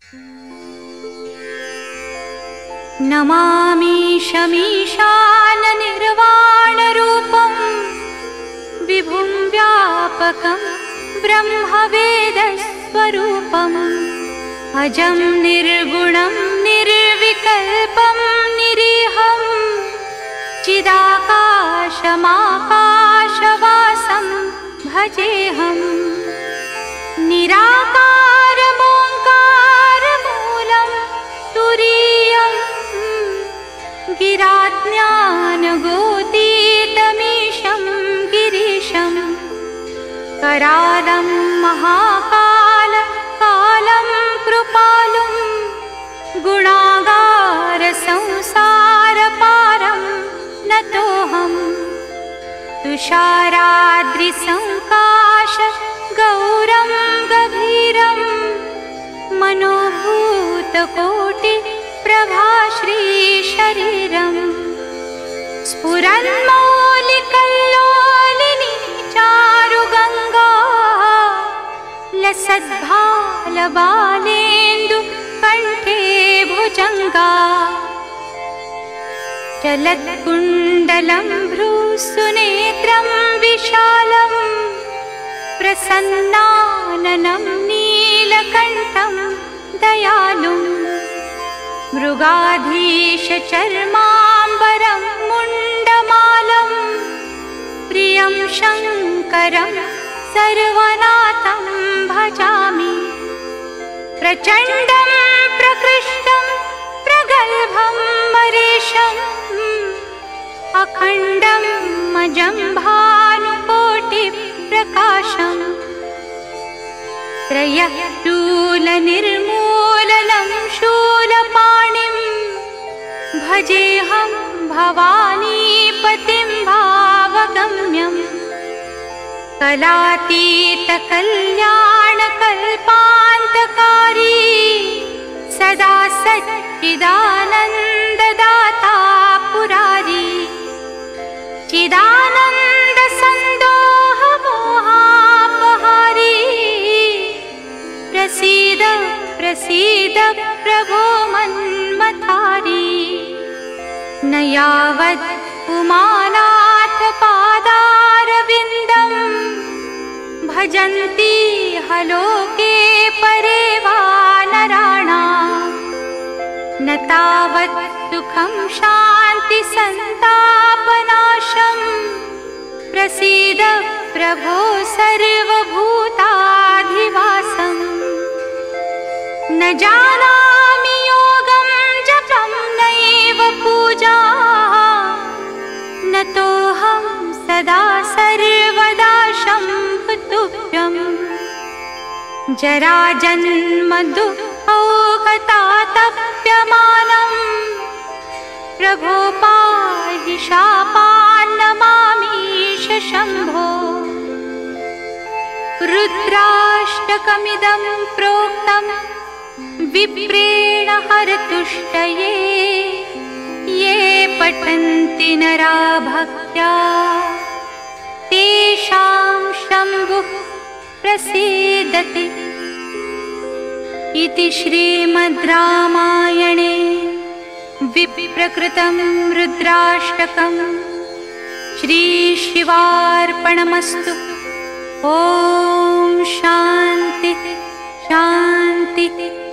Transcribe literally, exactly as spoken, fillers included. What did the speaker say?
नमामि शमीशाननिर्वाणरूपं विभुं व्यापकं ब्रह्मवेदस्वरूपम् अजं निर्गुणं निर्विकल्पं निरीहं चिदाकाशमाकाशवासं भजेऽहं निराकारमोङ्कारमूलं तुरीयं गिराज्ञानगोतीतमीशं गिरीशं करालं महाकाल कालं कृपालुं गुणागारसंसारपारं नतोऽहं तुषाराद्रिसङ्काश गौरं गभीरं मनोभूतकोटिप्रभाश्रीशरीरं स्फुरन्मौलिकल्लोलिनी चारुगङ्गा लसद्भालबालेन्दु कण्ठे भुजङ्गा चलत्कुण्डलं भ्रूसुनेत्रं विशालं प्रसन्नाननं नीलकण्ठं दयालुं मृगाधीशचर्माम्बरं मुण्डमालं प्रियं शङ्करं सर्वनाथं भजामि प्रचण्डं प्रकृष्टं प्रगल्भं मरीशम् अखण्डं मजं भानुकोटिप्रकाशम् त्रयशूलनिर्मूलनं शूलपाणिं भजेऽहं भवानीपतिं भावगम्यम् कलातीतकल्याणकल्पान्तकारी सदा सच्चिदानन्ददाता पुरारी चिदानन्दसन्दोहमोहापहारी प्रसीद प्रसीद प्रभो मन्मथारी न यावत् उमानाथ पादारविन्दं भजन्ति हलोके परे वा नराणां न तावत् सुखं शान्ति सन्तापनाशं प्रसीद प्रभो सर्वभूताधिवासम् न जानामि योगं जपं नैव पूजा नतोऽहं सदा सर्वदा शम्भुतुभ्यं जराजन्म दुःखौघतातप्यमानं प्रभो पाहि शापान्नमामीश शम्भो रुद्राष्टकमिदं प्रोक्तं विप्रेण हरतुष्टये ये पठन्ति नरा भक्त्या तेषां शम्भुः प्रसीदति इति श्रीमद् रामायणे विप्रकृतं रुद्राष्टकं श्रीशिवार्पणमस्तु। ॐ शान्ति शान्ति